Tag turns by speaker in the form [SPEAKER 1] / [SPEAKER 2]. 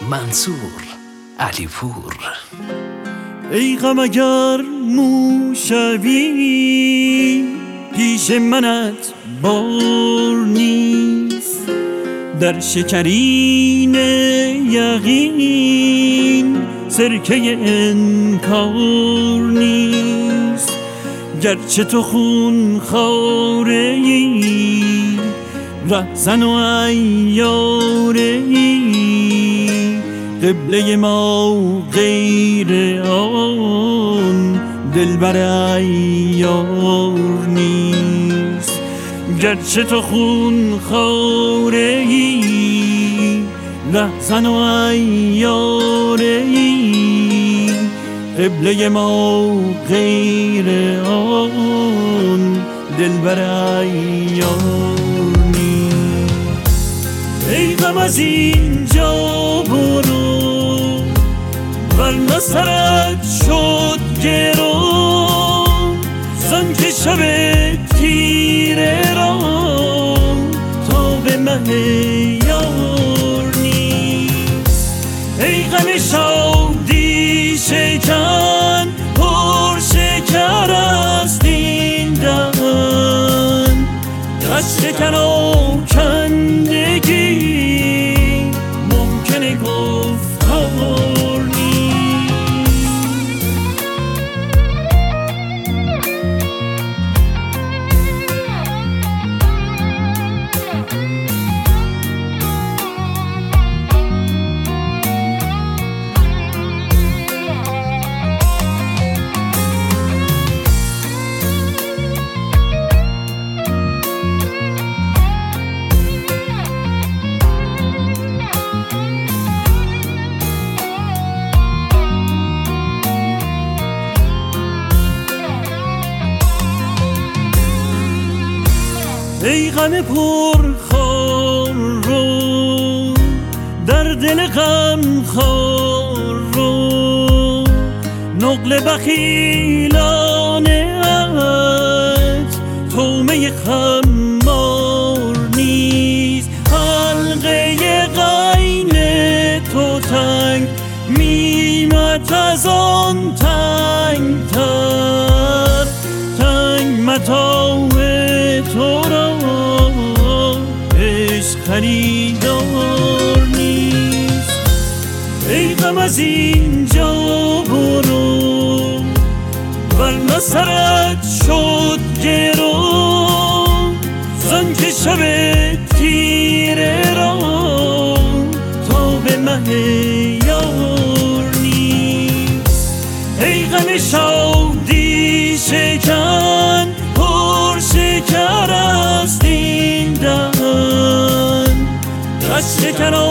[SPEAKER 1] منصور علیپور.
[SPEAKER 2] ای غم اگر موشوی پیش منت بار نیست، در شکرین یقین سرکه انکار نیست. گرچه تو خون خواره ای رهزن و عیاره ای، قبله ما غیر آن دلبر عیار نیست. گرچه تو خون خواره ای رهزن و عیاره ای، قبله ما غیر آن دلبر عیار نیست. ای غم از اینجا برو ورنه سرت شد گرو، زن که شب تیره را تا به مه یار نیست. ای غم شادی شکن پر شکر است این دهن، از شکن آکندگی ممکنه گفتار نیست. ای غم پرخار رو در دل غم خار رو، نقل بخیلانه ات تومه خمار نیست. حلقه غین تو تنگ میمت از آن تنگ تر، تنگ متاع تو را عشق خریدار نیست. ای غم از اینجا برو ورنه سرت شد گرو، زن که شب تیره را تا به مه یار نیست. ای غم شادی شکن پر شکر است این دهن، از شکن